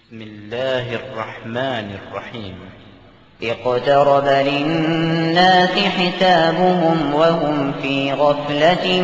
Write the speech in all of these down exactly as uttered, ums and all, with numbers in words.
بسم الله الرحمن الرحيم. اقترب للناس حسابهم وهم في غفلة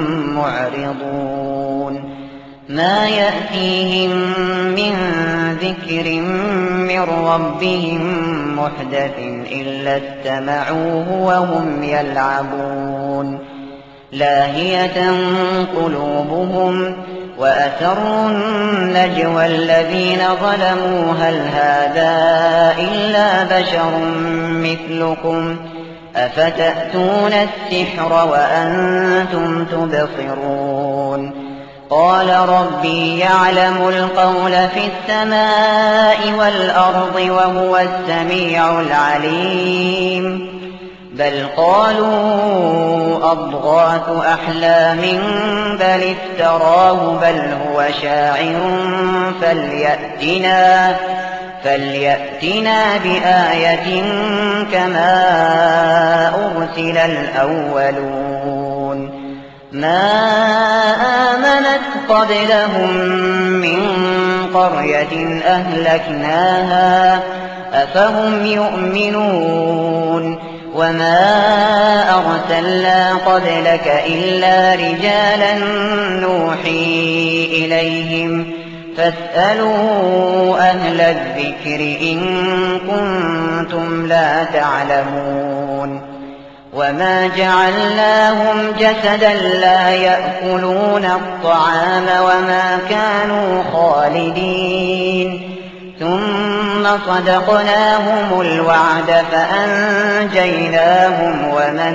معرضون ما يأتيهم من ذكر من ربهم محدث إلا استمعوه وهم يلعبون لاهية قلوبهم وأسروا النجوى الذين ظلموا هل هذا إلا بشر مثلكم أفتأتون السحر وأنتم تبصرون قال ربي يعلم القول في السماء والأرض وهو السميع العليم بل قالوا أضغاث أحلام بل افتراه بل هو شاعر فليأتنا, فليأتنا بآية كما أرسل الأولون ما آمنت قبلهم من قرية أهلكناها أفهم يؤمنون وما أرسلنا قبلك إلا رجالا نوحي إليهم فاسألوا أهل الذكر إن كنتم لا تعلمون وما جعلناهم جسدا لا يأكلون الطعام وما كانوا خالدين ثم صدقناهم الوعد فأنجيناهم ومن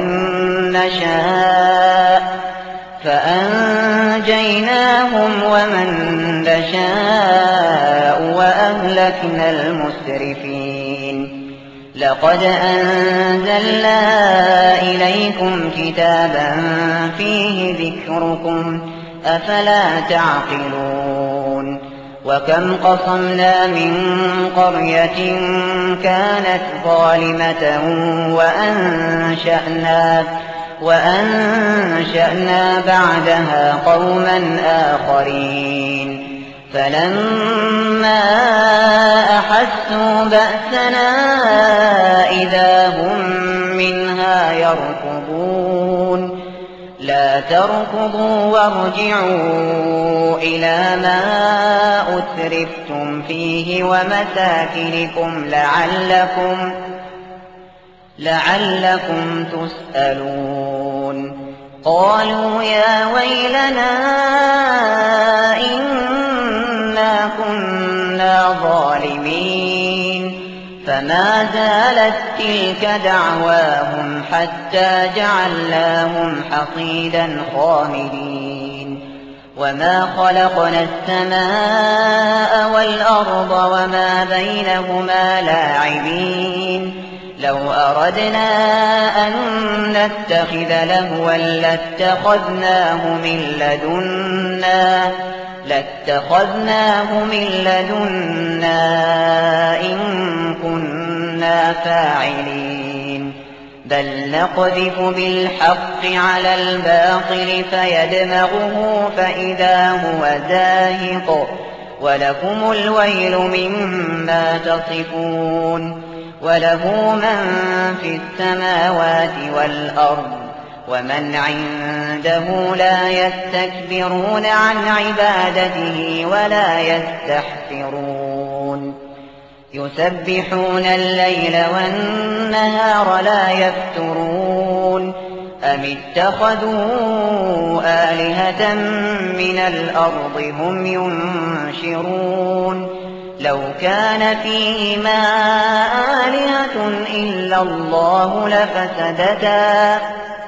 نشاء فأنجيناهم ومن نشاء وأهلكنا المسرفين لقد أنزلنا إليكم كتابا فيه ذكركم أفلا تعقلون وكم قصمنا من قرية كانت ظالمة وأنشأنا, وأنشأنا بعدها قوما آخرين فلما أحسوا بأسنا إذا هم منها يركضون لا تركضوا وارجعوا إلى ما أترفتم فيه ومساكنكم لعلكم, لعلكم تسألون قالوا يا ويلنا إنا كنا ظالمين فما زالت تلك دعواهم حتى جعلناهم حصيدا خامدين وما خلقنا السماء والأرض وما بينهما لاعبين لو أردنا أن نتخذ لهوا لاتخذناه من لدنا لاتخذناه من لدنا إن كنا فاعلين بل نقذف بالحق على الباطل فيدمغه فإذا هو زاهق ولكم الويل مما تصفون وله من في السماوات والأرض ومن عنده لا يستكبرون عن عبادته ولا يستحسرون يسبحون الليل والنهار لا يفترون أم اتخذوا آلهة من الأرض هم ينشرون لو كان فيهما آلهة إلا الله لفسدتا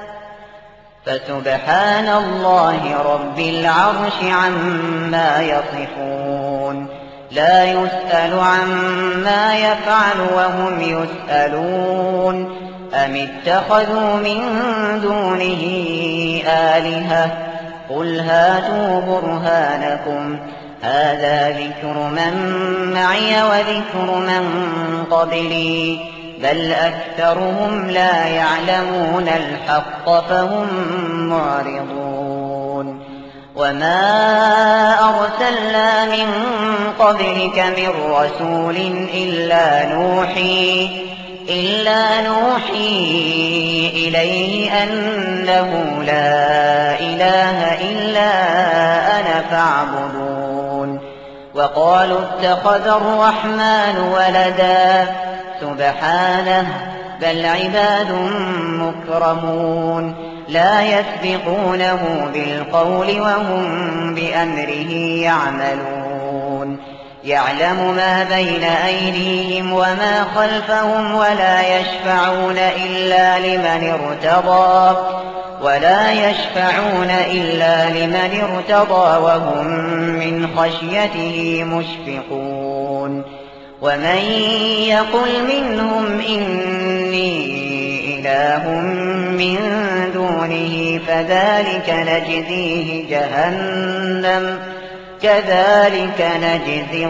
فسبحان الله رب العرش عما يصفون لا يسأل عما يفعل وهم يسألون أم اتخذوا من دونه آلهة قل هاتوا برهانكم هذا ذكر من معي وذكر من قبلي بل أكثرهم لا يعلمون الحق فهم معرضون وما أرسلنا من قبلك من رسول إلا نوحي إلا نوحي إليه أنه لا إله إلا أنا فاعبدون. وقالوا اتخذ الرحمن ولدا سبحانه بل عباد مكرمون لا يسبقونه بالقول وهم بأمره يعملون. يعلم ما بين أيديهم وما خلفهم ولا يشفعون إلا لمن ارتضى ولا يشفعون إلا لمن ارتضى وهم من خشيته مشفقون. ومن يقل منهم إني إله من دونه فذلك نجزيه جهنم كذلك نجزي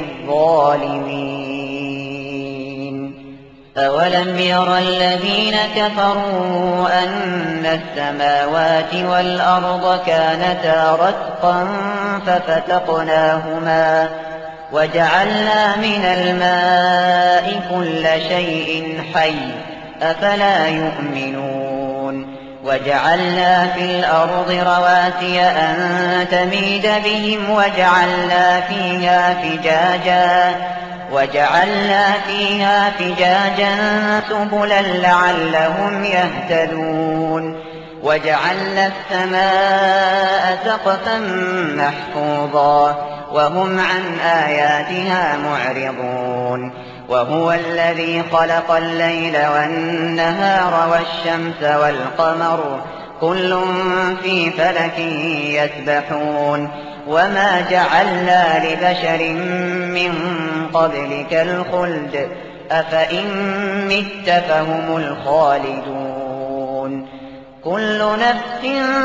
الظالمين. أولم ير الذين كفروا أن السماوات والأرض كانتا رتقا ففتقناهما وجعلنا من الماء كل شيء حي أفلا يؤمنون. وجعلنا في الأرض رواسي أن تميد بهم وجعلنا فيها فجاجا وجعلنا فيها فجاجا سبلا لعلهم يهتدون. وجعلنا السماء سقفا محفوظا وهم عن آياتها معرضون. وهو الذي خلق الليل والنهار والشمس والقمر كل في فلك يسبحون. وما جعلنا لبشر من قبلك الخلد أفإن مت فهم الخالدون. كل نفس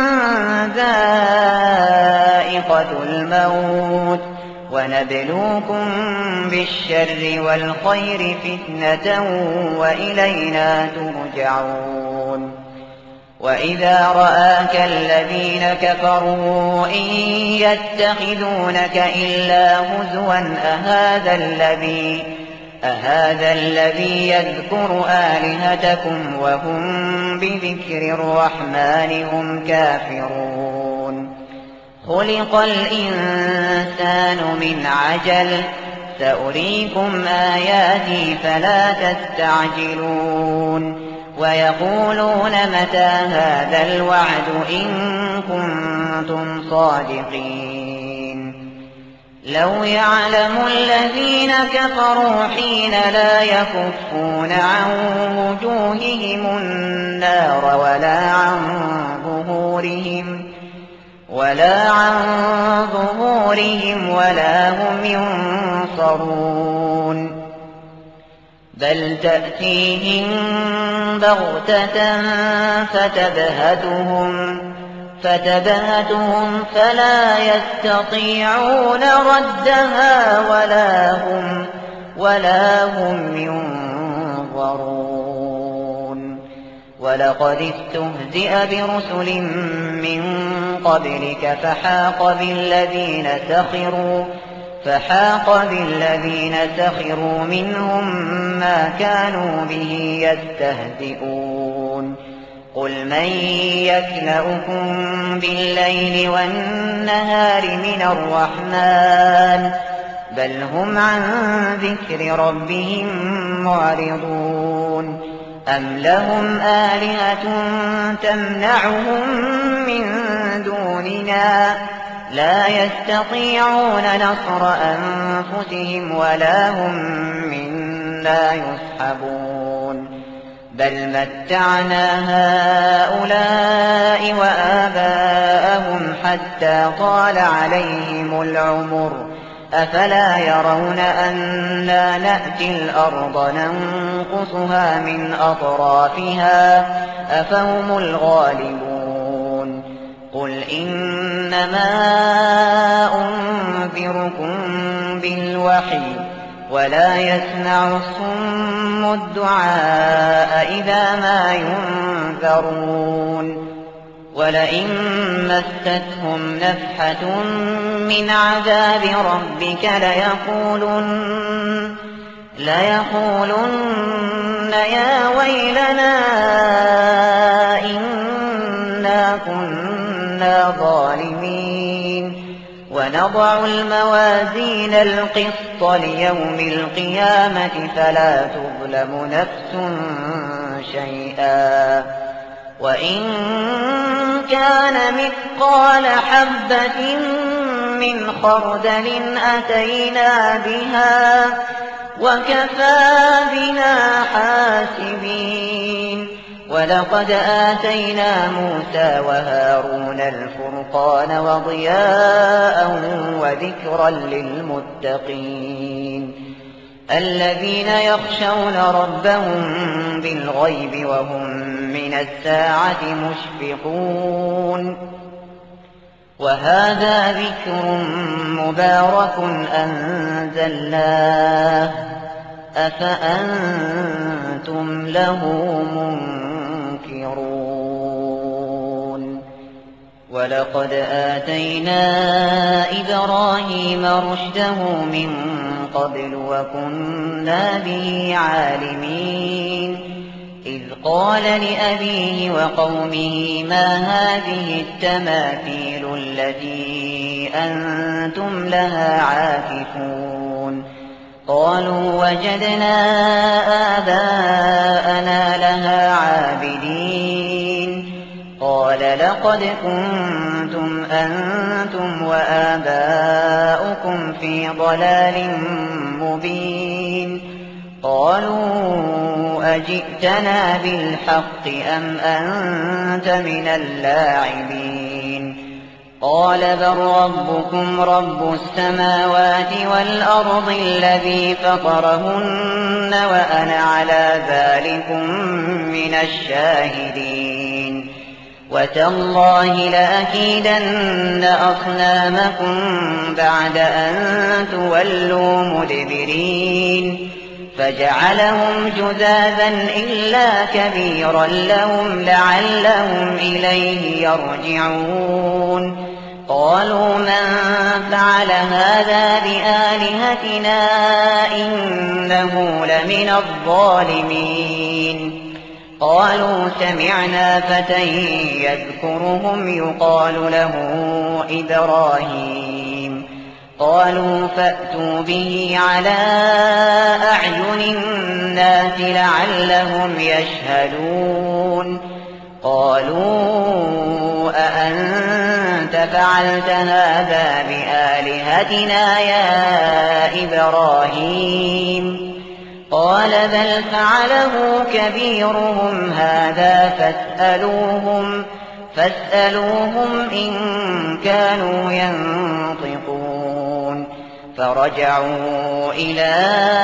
ذائقة الموت ونبلوكم بالشر والخير فتنة وإلينا ترجعون. وإذا رآك الذين كفروا إن يتخذونك إلا هزوا أهذا الذي أهذا الذي يذكر آلهتكم وهم بذكر الرحمن هم كافرون. خلق الإنسان من عجل سأريكم آياتي فلا تستعجلون. ويقولون متى هذا الوعد إن كنتم صادقين. لو يعلم الذين كفروا حين لا يكفون عن وجوههم النار ولا عن ظهورهم ولا عن ظهورهم ولا هم ينصرون. بل تأتيهم بغتة فتبهتهم فتبهتهم فلا يستطيعون ردها ولا هم ولا هم ينظرون. ولقد استهزئ برسل من قبلك فحاق بالذين سخروا فحاق بالذين سخروا منهم ما كانوا به يستهزئون. قل من يكلؤكم بالليل والنهار من الرحمن بل هم عن ذكر ربهم معرضون. أم لهم آلهة تمنعهم من دوننا لا يستطيعون نصر أنفسهم ولا هم منا يصحبون. بل متعنا هؤلاء وآباءهم حتى طال عليهم العمر أفلا يرون أنا نأتي الأرض ننقصها من أطرافها أفهم الغالبون. قل إنما أنذركم بالوحي ولا يسمع الصم الدعاء إذا ما ينذرون. ولئن مستهم نفحة من عذاب ربك ليقولن, ليقولن يا ويلنا إنا كنا ظالمين ونضع الموازين القسط ليوم القيامة فلا تظلم نفس شيئا وإن كان مثقال حبة من خردل أتينا بها وكفى بنا حاسبين ولقد آتينا موسى وهارون الفرقان وضياء وذكرا للمتقين الذين يخشون ربهم بالغيب وهم من الساعة مشفقون وهذا ذكر مبارك أنزلناه أفأنتم له منكرون ولقد آتينا إبراهيم رشده من قبل وكنا به عالمين إذ قال لأبيه وقومه ما هذه التماثيل التي أنتم لها عاكفون قالوا وجدنا آباءنا لها عابدين قال لقد كنتم أنتم وآباؤكم في ضلال مبين قالوا أجئتنا بالحق أم أنت من اللاعبين قال بل ربكم رب السماوات والأرض الذي فطرهن وأنا على ذلكم من الشاهدين وتالله لأكيدن أصنامكم بعد أن تولوا مدبرين فجعلهم جذاذا إلا كبيرا لهم لعلهم إليه يرجعون قالوا من فعل هذا بآلهتنا إنه لمن الظالمين قالوا سمعنا فتى يذكرهم يقال له إبراهيم قالوا فأتوا به على أعين الناس لعلهم يشهدون قالوا أأنت فعلت هذا بآلهتنا يا إبراهيم قال بل فعله كبيرهم هذا فاسألوهم, فاسألوهم إن كانوا ينطقون فرجعوا إلى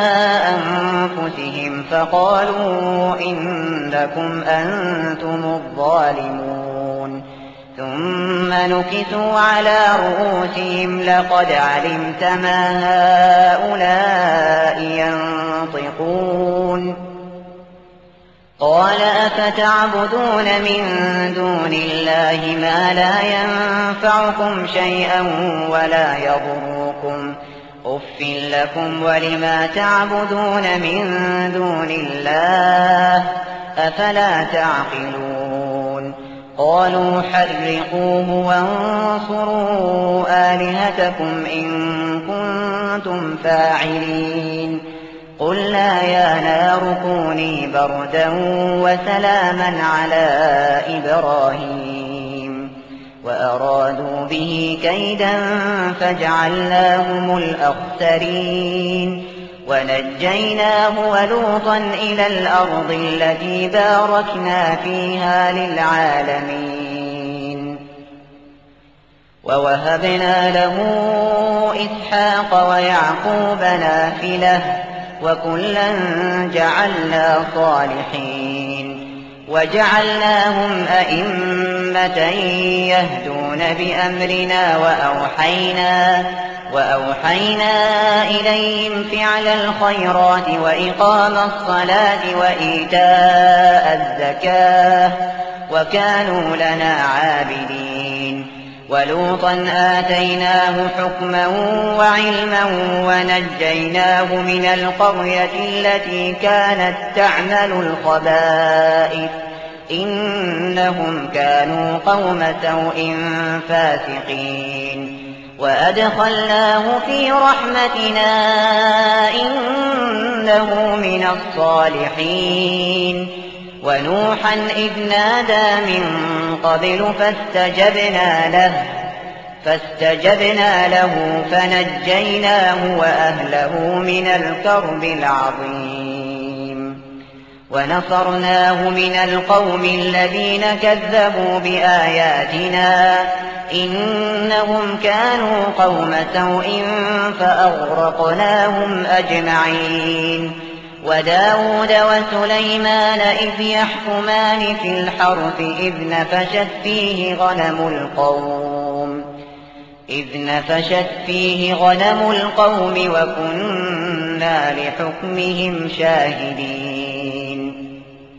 أنفسهم فقالوا إنكم أنتم الظالمون ثم نكسوا على رؤوسهم لقد علمت ما هؤلاء ينطقون قال أفتعبدون من دون الله ما لا ينفعكم شيئا ولا يضركم أف لكم ولما تعبدون من دون الله أفلا تعقلون قالوا حرقوه وانصروا آلهتكم إن كنتم فاعلين قلنا يا نار كوني بردا وسلاما على إبراهيم وأرادوا به كيدا فجعلناهم الأخسرين ونجيناه ولوطا إلى الأرض التي باركنا فيها للعالمين ووهبنا له إسحاق ويعقوب نافلة وكلا جعلنا صالحين وجعلناهم أئمة يهدون بأمرنا وأوحينا, وأوحينا إليهم فعل الخيرات وإقام الصلاة وإيتاء الزكاة وكانوا لنا عابدين ولوطا آتيناه حكما وعلما ونجيناه من القرية التي كانت تعمل الخبائث إنهم كانوا قوم سوء فاسقين وأدخلناه في رحمتنا إنه من الصالحين ونوحا إذ نادى من قبل فاستجبنا له فاستجبنا له فنجيناه وأهله من الكرب العظيم ونصرناه من القوم الذين كذبوا بآياتنا إنهم كانوا قوم سوء فأغرقناهم أجمعين وداود وسليمان إذ يحكمان في الحرث إذ نفشت فيه غنم القوم إذ نفشت فيه غنم القوم وكنا لحكمهم شاهدين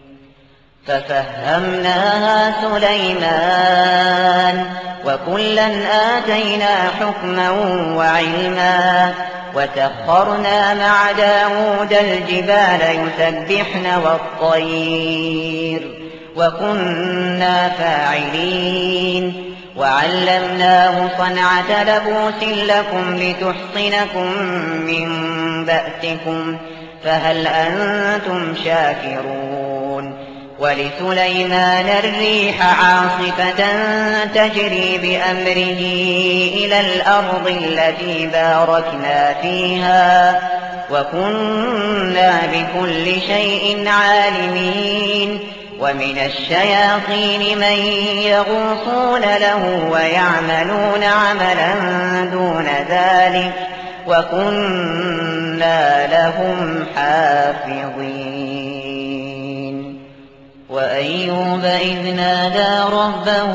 ففهمناها سليمان وكلا آتينا حكما وعلما وسخرنا مع داود الجبال يسبحن والطير وكنا فاعلين وعلمناه صنعة لبوس لكم لتحصنكم من بأسكم فهل أنتم شاكرون ولسليمان الريح عاصفة تجري بأمره إلى الأرض التي باركنا فيها وكنا بكل شيء عالمين ومن الشياطين من يغوصون له ويعملون عملا دون ذلك وكنا لهم حافظين وأيوب إذ نادى ربه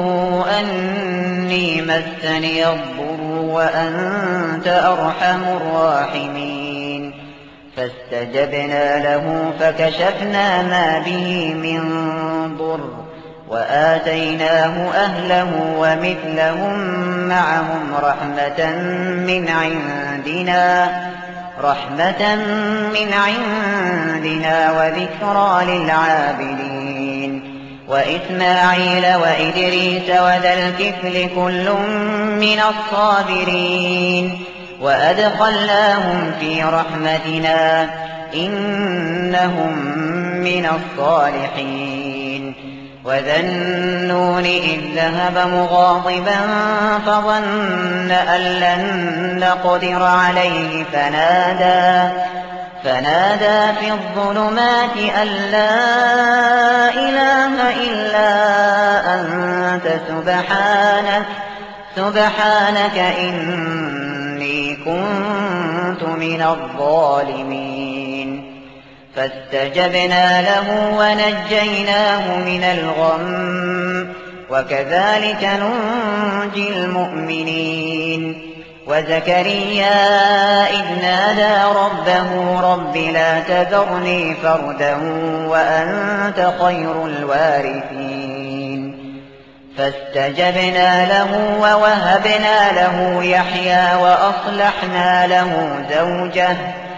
أني مسني الضر وأنت أرحم الراحمين فاستجبنا له فكشفنا ما به من ضر وآتيناه أهله ومثلهم معهم رحمة من عندنا رحمة من عندنا وذكرى للعابدين وإسماعيل وإدريس وذا الكفل كل من الصابرين وأدخلناهم في رحمتنا إنهم من الصالحين وذا النون إذ ذهب مغاضبا فظن أن لن نقدر عليه فنادى فنادى في الظلمات أن لا إله إلا أنت سبحانك سبحانك إني كنت من الظالمين فاستجبنا له ونجيناه من الغم وكذلك ننجي المؤمنين وزكريا إذ نادى ربه رب لا تذرني فردا وأنت خير الوارثين فاستجبنا له ووهبنا له يحيى وأصلحنا له زوجه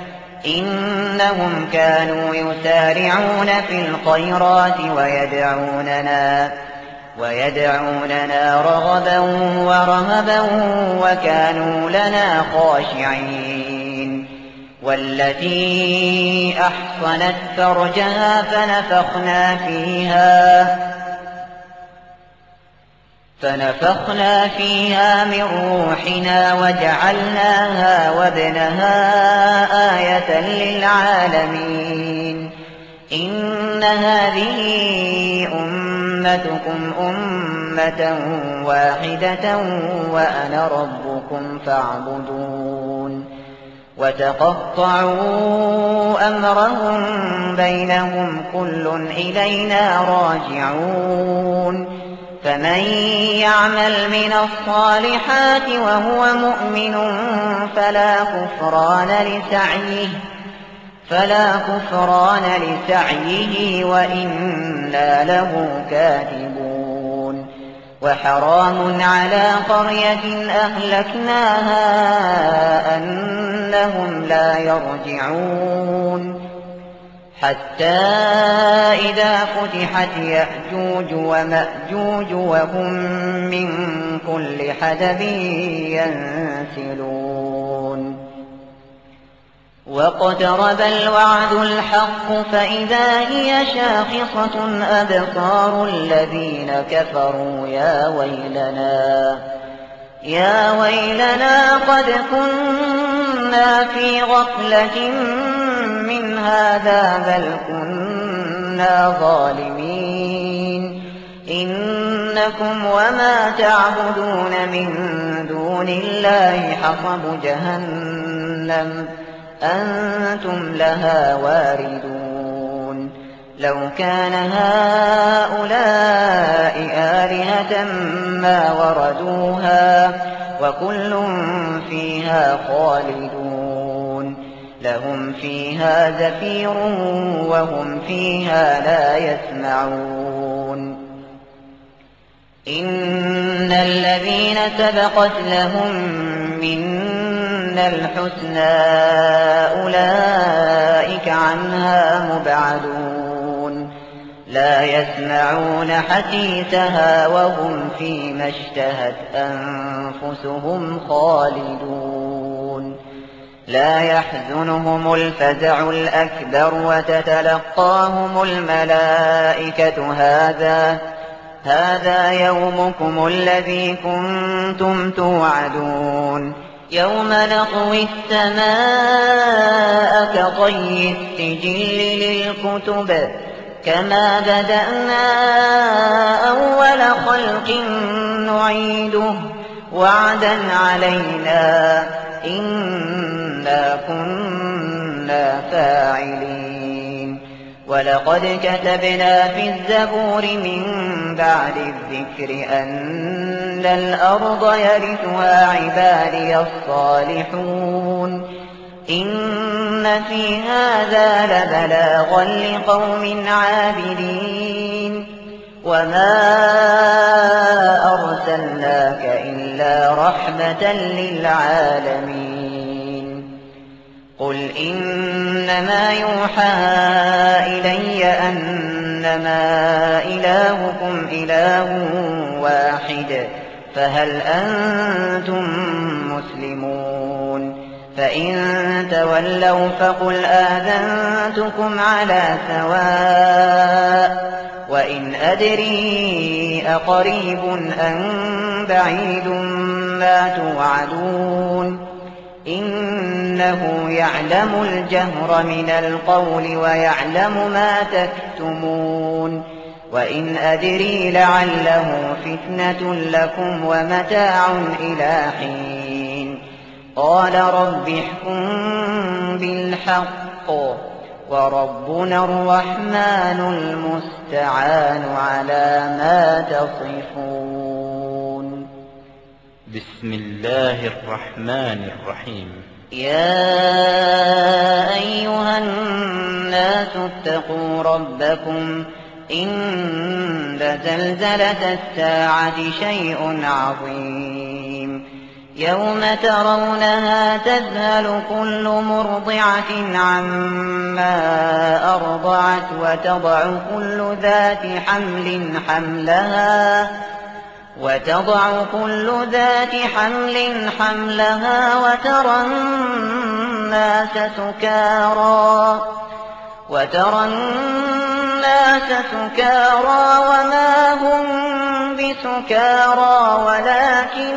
إنهم كانوا يسارعون في الخيرات ويدعوننا ويدعوننا رغبا ورهبا وكانوا لنا خاشعين والتي أحصنت فرجها فنفخنا فيها فنفخنا فيها من روحنا وجعلناها وابنها آية للعالمين إن هذه أمتكم أمة واحدة وأنا ربكم فاعبدون وتقطعوا أمرهم بينهم كل إلينا راجعون فمن يعمل من الصالحات وهو مؤمن فلا كفران لسعيه فلا كفران لسعيه وإنا له كاتبون وحرام على قرية أهلكناها أنهم لا يرجعون حتى إذا فتحت يأجوج ومأجوج وهم من كل حدب ينسلون واقترب الوعد الحق فإذا هي شاخصة أبصار الذين كفروا يا ويلنا يا ويلنا قد كنا في غفلة من هذا بل كنا ظالمين إنكم وما تعبدون من دون الله حصب جهنم أنتم لها واردون لو كان هؤلاء آلهة ما وردوها وكل فيها خالدون لهم فيها زفير وهم فيها لا يسمعون إن الذين سبقت لهم منا الحسنى أولئك عنها مبعدون لا يسمعون حسيسها وهم فيما اشتهت أنفسهم خالدون لا يحزنهم الفزع الأكبر وتتلقاهم الملائكة هذا هذا يومكم الذي كنتم توعدون يوم نطوي السماء كطي السجل للكتب كما بدأنا أول خلق نعيده وعدا علينا إنا كنا فاعلين ولقد كتبنا في الزبور من بعد الذكر أن الأرض يرثها عبادي الصالحون إن في هذا لبلاغا لقوم عابدين وما أرسلناك إلا رحمة للعالمين قل إنما يوحى إلي أنما إلهكم إله واحد فهل أنتم مسلمون فإن تولوا فقل آذنتكم على سواء وإن أدري أقريب أم بعيد ما توعدون إنه يعلم الجهر من القول ويعلم ما تكتمون وإن أدري لعله فتنة لكم ومتاع إلى حين قال رب احكم بالحق وربنا الرحمن المستعان على ما تصفون بسم الله الرحمن الرحيم يا أيها الناس اتقوا ربكم إن زلزلة الساعة شيء عظيم يوم ترونها تذهل كل مرضعة عما أرضعت وتضع كل ذات حمل حملها وتضع كل ذات حمل حملها وترى الناس سكارى وترى الناس سكارى وما هم بسكارى ولكن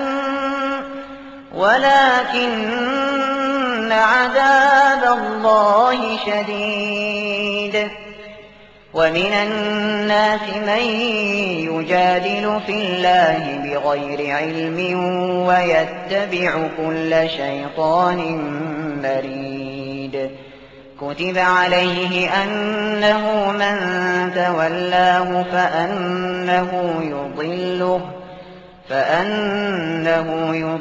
ولكن عذاب الله شديد ومن الناس من يجادل في الله بغير علم ويتبع كل شيطان مريد كتب عليه أنه من تولاه فأنه يضله فأنه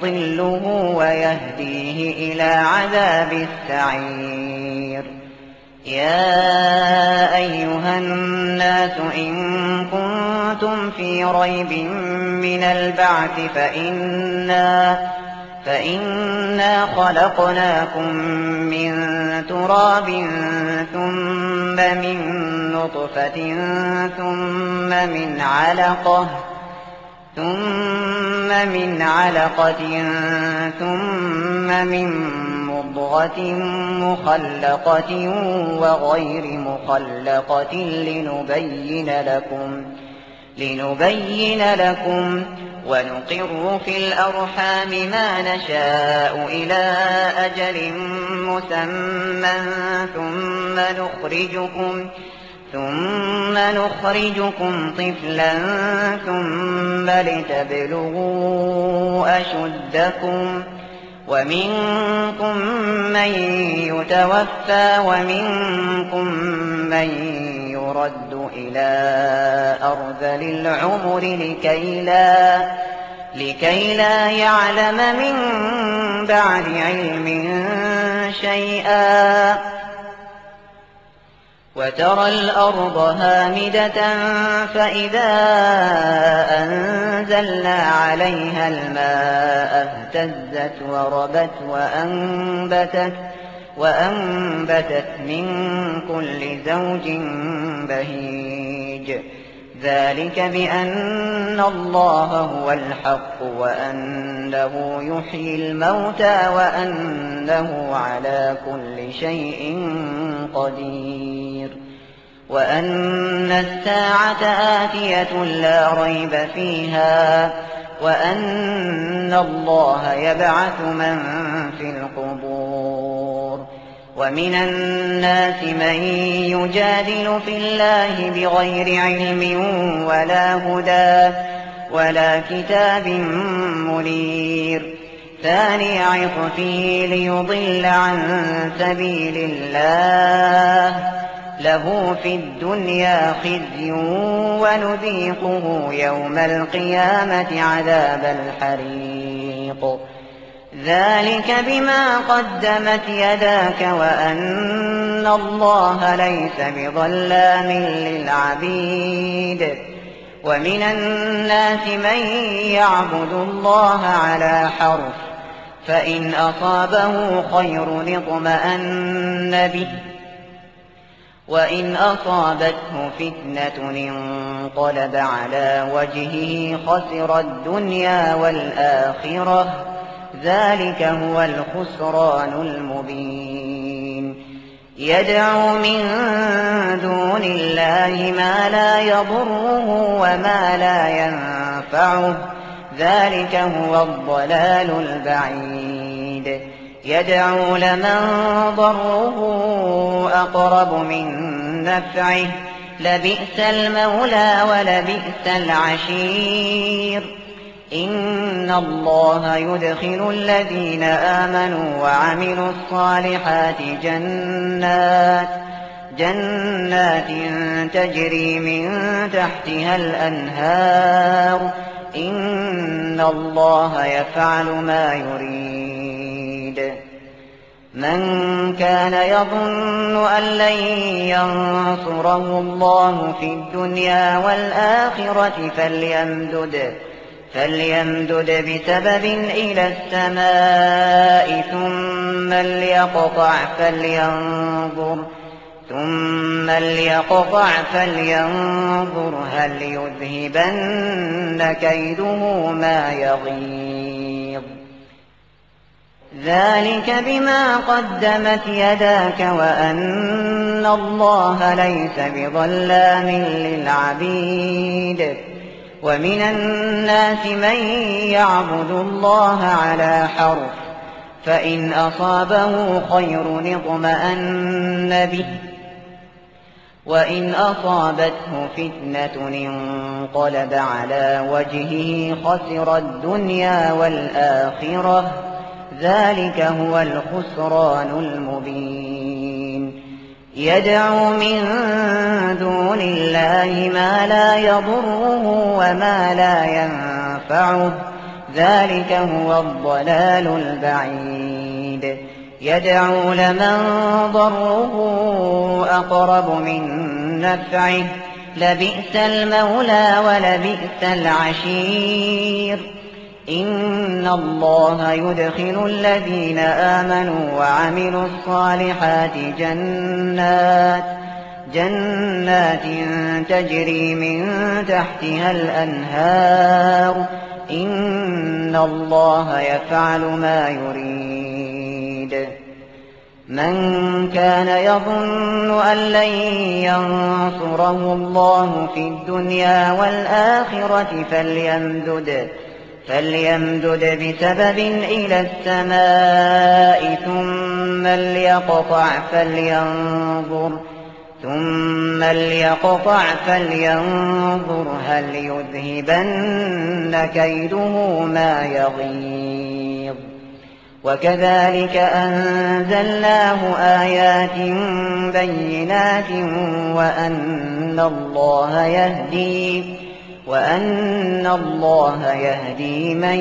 يضله ويهديه إلى عذاب السعير يا أيها الناس إن كنتم في ريب من البعث فإنا, فإنا خلقناكم من تراب ثم من نطفة ثم من علقة ثم من علقة ثم من مضغة مخلقة وغير مخلقة لنبين لكم, لنبين لكم ونقر في الأرحام ما نشاء إلى أجل مسمى ثم نخرجكم ثم نخرجكم طفلا ثم لتبلغوا أشدكم ومنكم من يتوفى ومنكم من يرد إلى أرذل العمر لكي لا, لكي لا يعلم من بعد علم شيئا. وترى الأرض هامدة فإذا أنزلنا عليها الماء اهتزت وربت وأنبتت, وأنبتت من كل زوج بهيج. ذلك بأن الله هو الحق وأنه يحيي الموتى وأنه على كل شيء قدير وأن الساعة آتية لا ريب فيها وأن الله يبعث من في القبور. ومن الناس من يجادل في الله بغير علم ولا هدى ولا كتاب منير ثاني عطفه ليضل عن سبيل الله له في الدنيا خزي ونذيقه يوم القيامة عذاب الحريق. ذلك بما قدمت يداك وأن الله ليس بظلام للعبيد. ومن الناس من يعبد الله على حرف فإن أصابه خير اطمأن به وإن أصابته فتنة انقلب على وجهه خسر الدنيا والآخرة ذلك هو الخسران المبين. يدعو من دون الله ما لا يضره وما لا ينفعه ذلك هو الضلال البعيد. يدعو لمن ضره أقرب من نفعه لبئس المولى ولبئس العشير. إن الله يدخل الذين آمنوا وعملوا الصالحات جنات جنات تجري من تحتها الأنهار إن الله يفعل ما يريد. من كان يظن أن لن ينصره الله في الدنيا والآخرة فليمدد فليمدد بسبب إلى السماء ثم ليقطع فلينظر ثم ليقطع فلينظر هل يذهبن كيده ما يغيظ. ذلك بما قدمت يداك وأن الله ليس بظلام للعبيد. ومن الناس من يعبد الله على حرف فإن أصابه خير اطمأن به وإن أصابته فتنة انقلب على وجهه خسر الدنيا والآخرة ذلك هو الخسران المبين. يدعو من دون الله ما لا يضره وما لا ينفعه ذلك هو الضلال البعيد. يدعو لمن ضره أقرب من نفعه لبئس المولى ولبئس العشير إن الله يدخل الذين آمنوا وعملوا الصالحات جنات جنات تجري من تحتها الأنهار إن الله يفعل ما يريد من كان يظن أن لن ينصره الله في الدنيا والآخرة فليمدد فليمدد بسبب إلى السماء ثم ليقطع فلينظر ثم ليقطع فلينظر هل يذهبن كيده ما يغيظ وكذلك أنزلناه آيات بينات وأن الله يهدي وأن الله يهدي من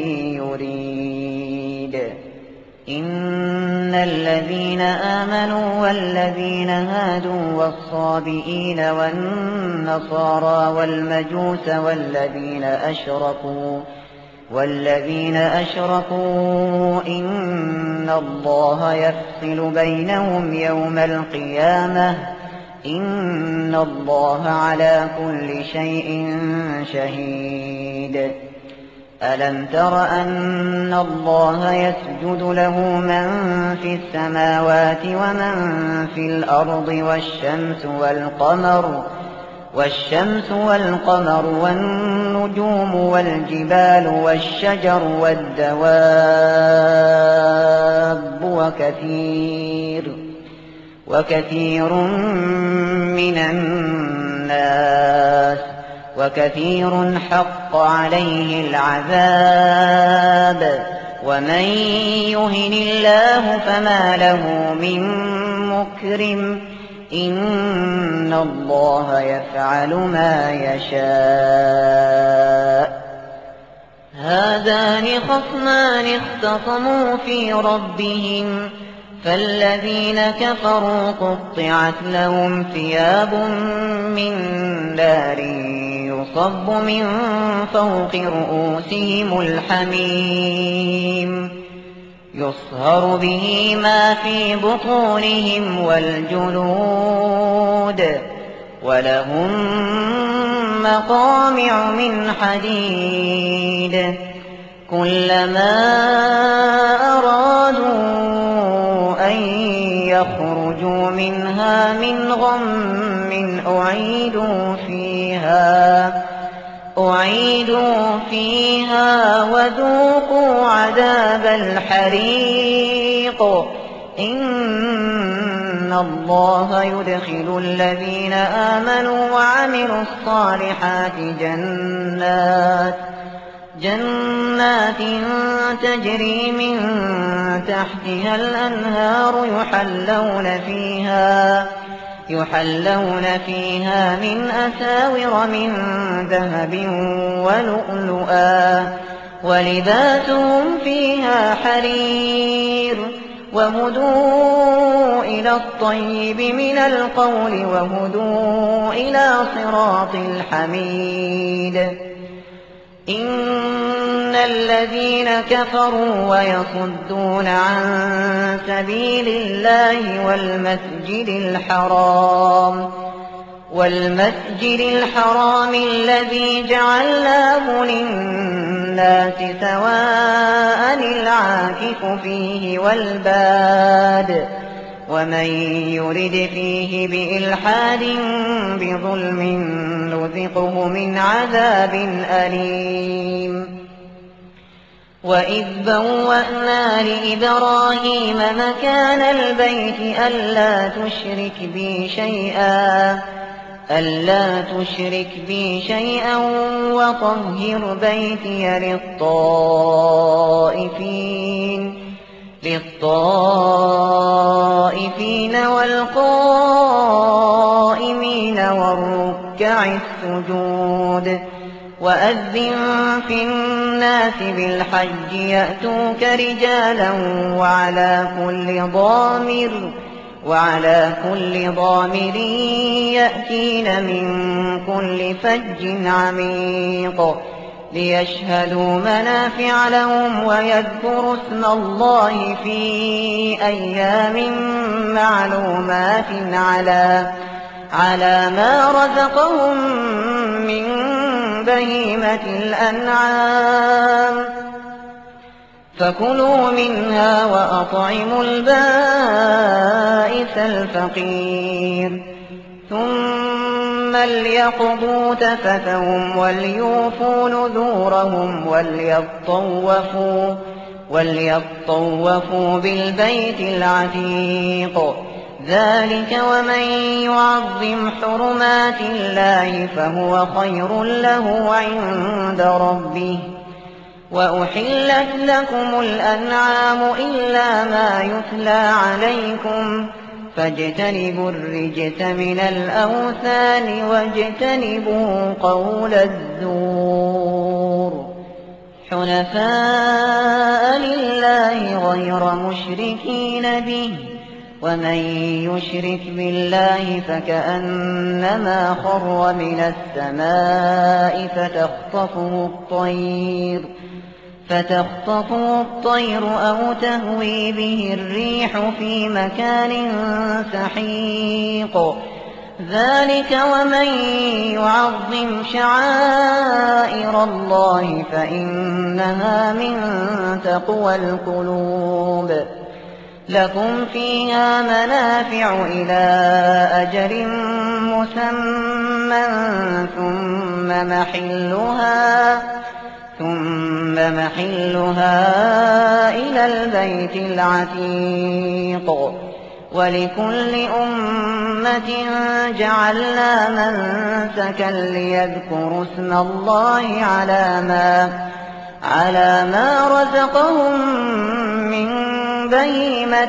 يريد إن الذين آمنوا والذين هادوا والصابئين والنصارى والمجوس والذين أشركوا والذين أشركوا إن الله يفصل بينهم يوم القيامة إن الله على كل شيء شهيد ألم تر أن الله يسجد له من في السماوات ومن في الأرض والشمس والقمر والشمس والقمر والنجوم والجبال والشجر والدواب وكثير وكثير من الناس وكثير حق عليه العذاب ومن يهن الله فما له من مكرم إن الله يفعل ما يشاء هذان خصمان اختصموا في ربهم فالذين كفروا قطعت لهم ثياب من نار يصب من فوق رؤوسهم الحميم يصهر به ما في بطونهم والجلود ولهم مقامع من حديد كلما أرادوا أن يخرجوا منها من غم أعيدوا فيها أعيدوا فيها وذوقوا عذاب الحريق إن الله يدخل الذين آمنوا وعملوا الصالحات جنات جنات تجري من تحتها الأنهار يحلون فيها يحلون فيها من أساور من ذهب ولؤلؤا ولباسهم فيها حرير وهدوا إلى الطيب من القول وهدوا إلى صراط الحميد إن الذين كفروا ويصدون عن سبيل الله والمسجد الحرام والمسجد الحرام الذي جعلناه للناس سواء العاكف فيه والباد ومن يرد فيه بإلحاد بظلم نذقه من عذاب أليم وإذ بوأنا لإبراهيم مكان البيت ألا تشرك بي شيئا ألا تشرك بي شيئا وطهر بيتي للطائفين للطائفين والقائمين والركع السجود وأذن في الناس بالحج يأتوك رجالا وعلى كل ضامر وعلى كل ضامر يأتين من كل فج عميق ليشهدوا منافع لهم ويذكروا اسم الله في أيام معلومات على على ما رزقهم من بهيمة الأنعام فكلوا منها وأطعموا البائس الفقير ثم ليقضوا تفثهم وليوفوا نذورهم وليطوفوا وليطوفوا بالبيت العتيق ذلك ومن يعظم حرمات الله فهو خير له عند ربه وأحلت لكم الأنعام إلا ما يتلى عليكم فاجتنبوا الرجس من الأوثان واجتنبوا قول الزور حنفاء لله غير مشركين به ومن يشرك بالله فكأنما خر من السماء فتخطفه الطير فتخطفه الطير أو تهوي به الريح في مكان سحيق ذلك ومن يعظم شعائر الله فإنها من تقوى القلوب لكم فيها منافع إلى أجل مسمى ثم محلها ثم محلها إلى البيت العتيق ولكل أمة جعلنا منسكا ليذكروا اسم الله على ما على ما رزقهم من بهيمة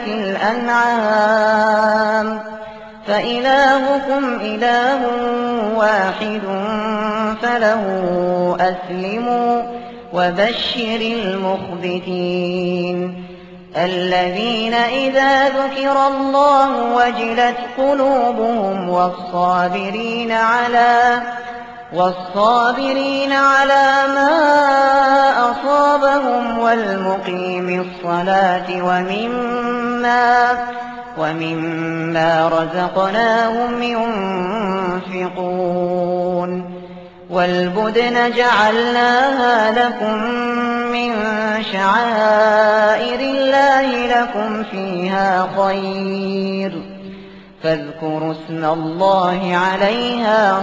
الأنعام فإلهكم إله واحد فله أسلموا وبشر المخبتين الذين إذا ذكر الله وجلت قلوبهم والصابرين على والصابرين على ما أصابهم والمقيم الصلاة ومما ومما رزقناهم ينفقون والبدن جعلناها لكم من شعائر الله لكم فيها خير فاذكروا اسم الله عليها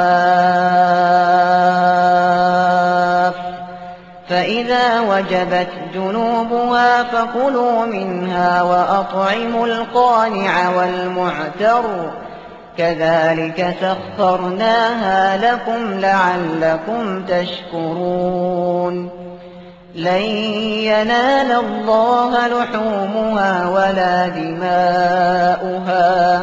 صواف فإذا وجبت جنوبها فكلوا منها وأطعموا القانع والمعتر كذلك سخرناها لكم لعلكم تشكرون لن ينال الله لحومها ولا دماؤها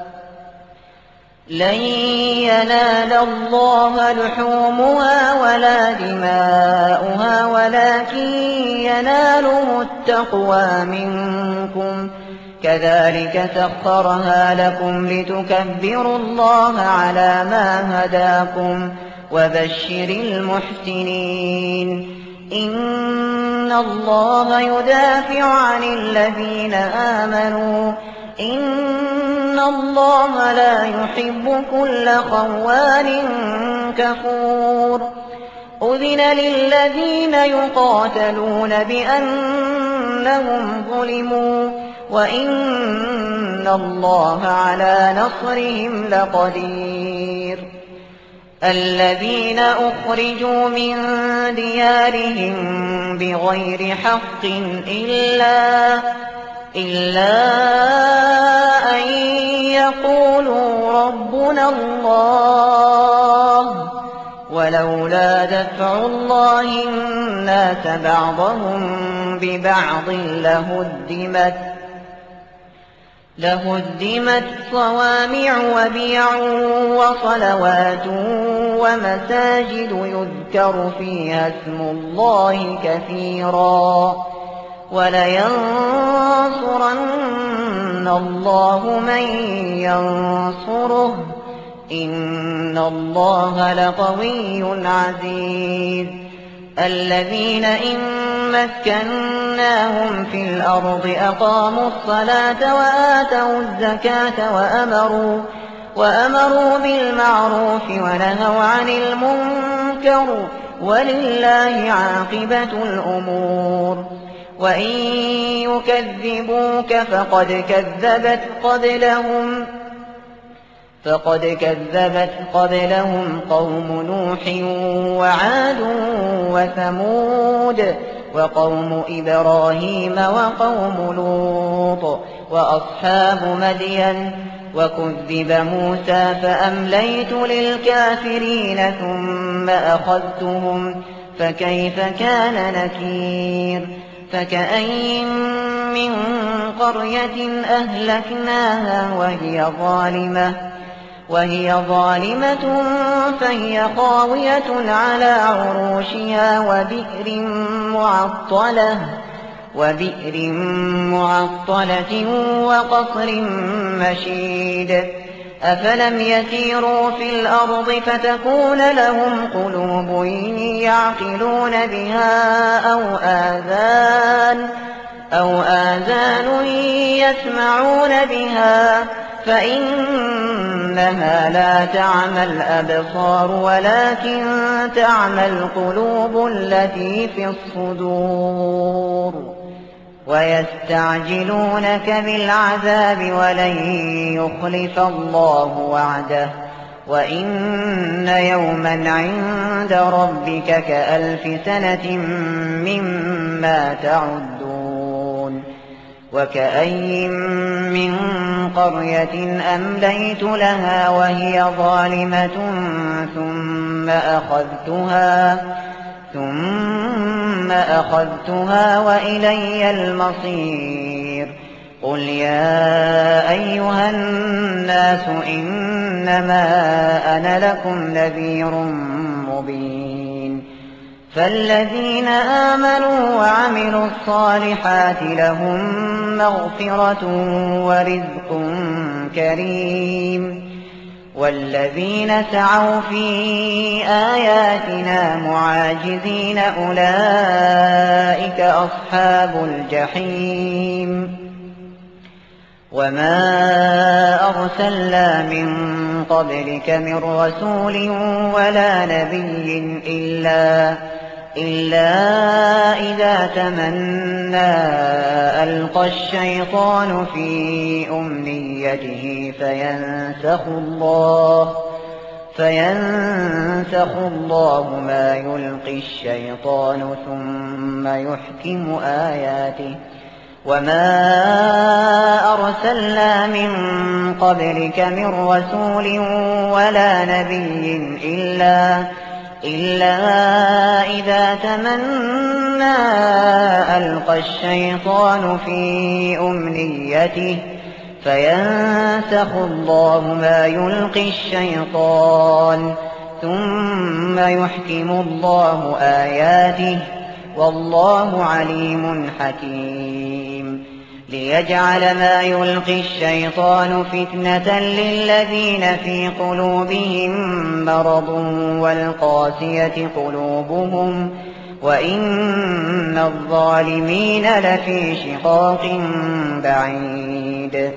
لن ينال الله لحومها ولا دماؤها ولكن يناله التقوى منكم كذلك سخرها لكم لتكبروا الله على ما هداكم وبشر المحسنين إن الله يدافع عن الذين آمنوا إن الله لا يحب كل خوان كفور أذن للذين يقاتلون بأنهم ظلموا وإن الله على نصرهم لقدير الذين أخرجوا من ديارهم بغير حق إلا إلا أن يقولوا ربنا الله ولولا دفع الله الناس بعضهم ببعض لهدمت لهدمت صوامع وبيع وصلوات ومساجد يذكر فيها اسم الله كثيرا ولينصرن الله من ينصره إن الله لقوي عزيز الذين إن مكناهم في الأرض أقاموا الصلاة وآتوا الزكاة وأمروا, وأمروا بالمعروف ونهوا عن المنكر ولله عاقبة الأمور وإن يكذبوك فقد كذبت قبلهم فقد كذبت قبلهم قوم نوح وعاد وثمود وقوم إبراهيم وقوم لوط وأصحاب مدين وكذب موسى فأمليت للكافرين ثم أخذتهم فكيف كان نكير فكأين من قرية أهلكناها وهي ظالمة وهي ظالمة فهي خاوية على عروشها وبئر معطلة وبئر معطلة وقصر مشيد أفلم يسيروا في الأرض فتكون لهم قلوب يعقلون بها أو آذان أو آذان يسمعون بها فإنها لا تعمى الأبصار ولكن تعمى القلوب التي في الصدور ويستعجلونك بالعذاب ولن يخلف الله وعده وإن يوما عند ربك كألف سنة مما تعدون وكأين من قرية أمليت لها وهي ظالمة ثم أخذتها ثم أخذتها وإلي المصير قل يا أيها الناس إنما أنا لكم نذير مبين فالذين آمنوا وعملوا الصالحات لهم مغفرة ورزق كريم والذين سعوا في آياتنا معاجزين أولئك أصحاب الجحيم وما أرسلنا من قبلك من رسول ولا نبي إلا إلا إذا تمنى ألقى الشيطان في أمنيته فينسخ الله فينسخ الله ما يلقي الشيطان ثم يحكم آياته وما أرسلنا من قبلك من رسول ولا نبي إلا إلا إذا تمنى ألقى الشيطان في أمنيته فينسخ الله ما يلقي الشيطان ثم يحكم الله آياته والله عليم حكيم ليجعل ما يلقي الشيطان فتنة للذين في قلوبهم مرض والقاسية قلوبهم وإن الظالمين لفي شقاق بعيد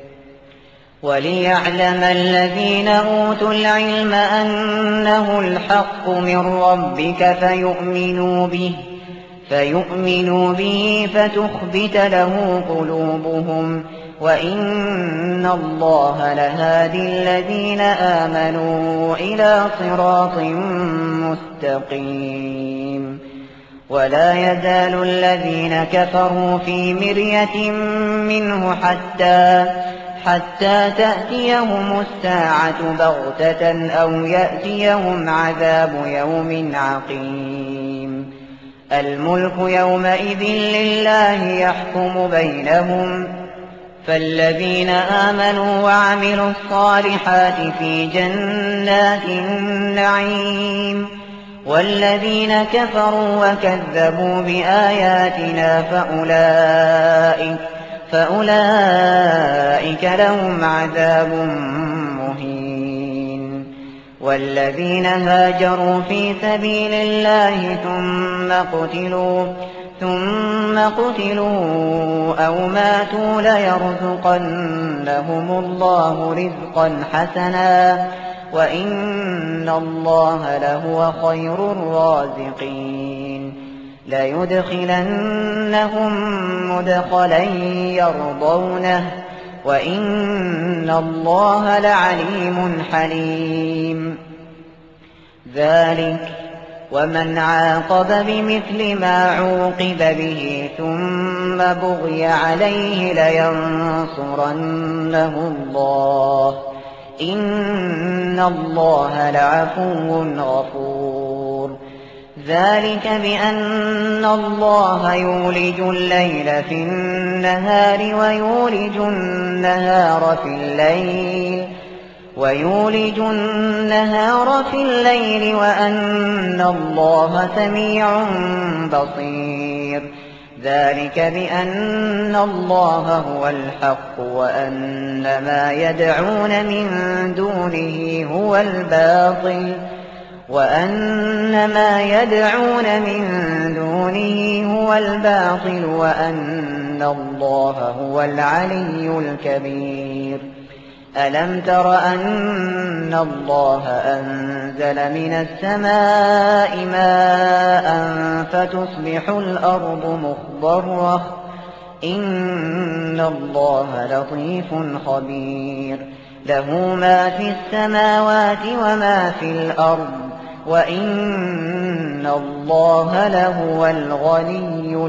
وليعلم الذين أوتوا العلم أنه الحق من ربك فيؤمنوا به فيؤمنوا به فتخبت له قلوبهم وإن الله لهادي الذين آمنوا إلى صراط مستقيم ولا يزال الذين كفروا في مرية منه حتى حتى تأتيهم الساعة بغتة أو يأتيهم عذاب يوم عقيم الملك يومئذ لله يحكم بينهم فالذين آمنوا وعملوا الصالحات في جنات النعيم، والذين كفروا وكذبوا بآياتنا فأولئك, فأولئك لهم عذاب مهين. والذين هاجروا في سبيل الله ثم قتلوا ثم قتلوا أو ماتوا ليرزقنهم الله رزقا حسنا وإن الله لهو خير الرازقين. ليدخلنهم مدخلا يرضونه وإن الله لعليم حليم. ذلك ومن عاقب بمثل ما عوقب به ثم بغي عليه لينصرنه الله إن الله لعفو غفور. ذلك بأن الله يولج الليل في النهار ويولج النهار في الليل ويولج النهار في الليل وأن الله سميع بصير. ذلك بأن الله هو الحق وأن ما يدعون من دونه هو الباطل وأن ما يدعون من دونه هو الباطل وأن الله هو العلي الكبير. ألم تر أن الله أنزل من السماء ماء فتصبح الأرض مخضرة إن الله لطيف خبير. له ما في السماوات وما في الأرض وإن الله لهو الغني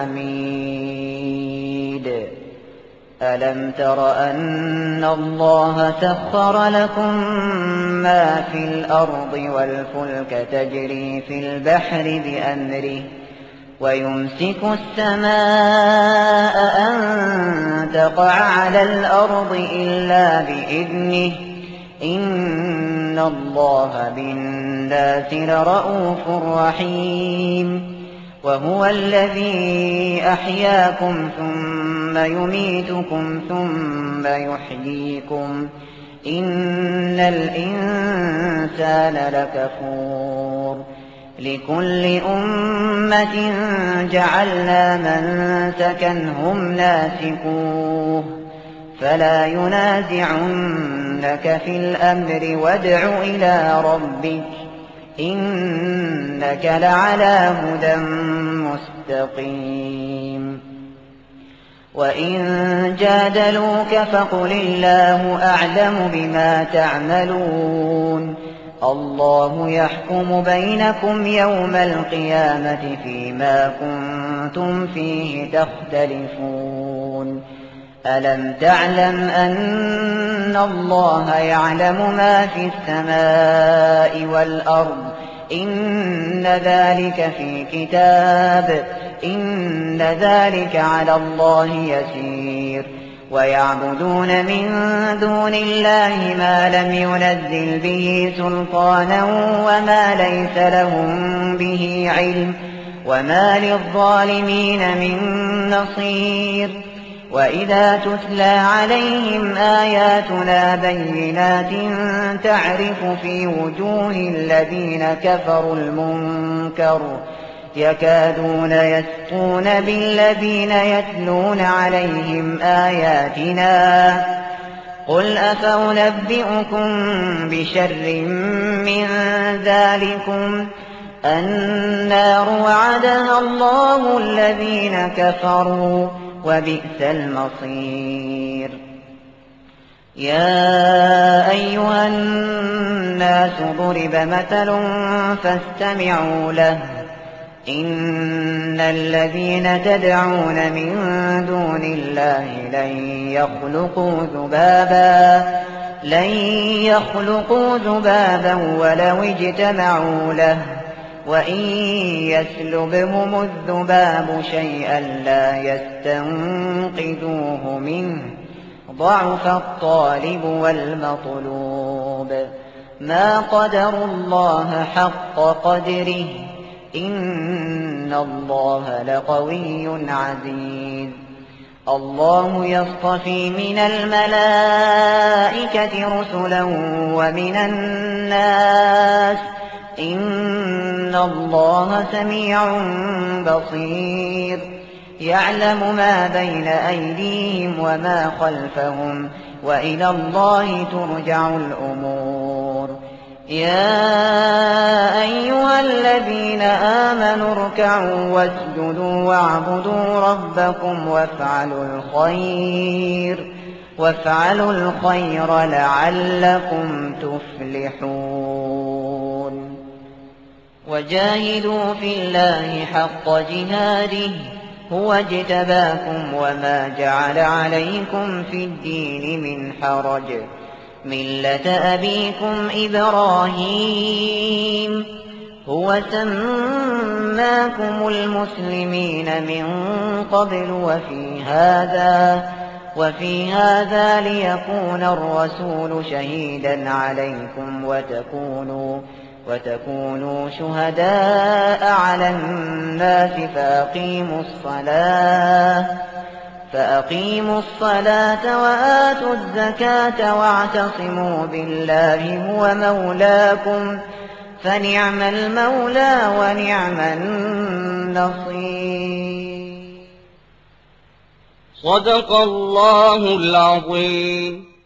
الحميد. ألم تر أن الله سخر لكم ما في الأرض والفلك تجري في البحر بأمره ويمسك السماء أن تقع على الأرض إلا بإذنه إن الله بالناس لرءوف رحيم. وهو الذي أحياكم ثم يميتكم ثم يحييكم إن الإنسان لكفور. لكل أمة جعلنا منسكا هم ناسكوه فلا ينازعنك في الأمر وادع إلى ربك إنك لعلى هدى مستقيم. وإن جادلوك فقل الله أعلم بما تعملون الله يحكم بينكم يوم القيامة فيما كنتم فيه تختلفون. ألم تعلم أن الله يعلم ما في السماء والأرض إن ذلك في كتاب إن ذلك على الله يسير. ويعبدون من دون الله ما لم ينزل به سلطانا وما ليس لهم به علم وما للظالمين من نصير. وإذا تتلى عليهم آياتنا بينات تعرف في وجوه الذين كفروا المنكر يكادون يسطون بالذين يتلون عليهم آياتنا قل أفأنبئكم بشر من ذلكم النار وعدها الله الذين كفروا وبئس المصير. يا أيها الناس ضرب مثل فاستمعوا له إن الذين تدعون من دون الله لن يخلقوا ذبابا لن يخلقوا ذبابا ولو اجتمعوا له وإن يسلبهم الذباب شيئا لا يستنقذوه منه ضعف الطالب والمطلوب ما قدروا الله حق قدره إن الله لقوي عزيز الله يصطفي من الملائكة رسلا ومن الناس إن الله سميع بصير يعلم ما بين أيديهم وما خلفهم وإلى الله ترجع الأمور يا أيها الذين آمنوا اركعوا واسجدوا واعبدوا ربكم وافعلوا الخير وافعلوا الخير لعلكم تفلحون وجاهدوا في الله حق جهاده هو اجتباكم وما جعل عليكم في الدين من حرج ملة أبيكم إبراهيم هو سماكم المسلمين من قبل وفي هذا وفي هذا ليكون الرسول شهيدا عليكم وتكونوا وتكونوا شهداء على الناس فأقيموا الصلاة فأقيموا الصلاة وآتوا الزكاة واعتصموا بالله هو مولاكم فنعم المولى ونعم النصير صدق الله العظيم.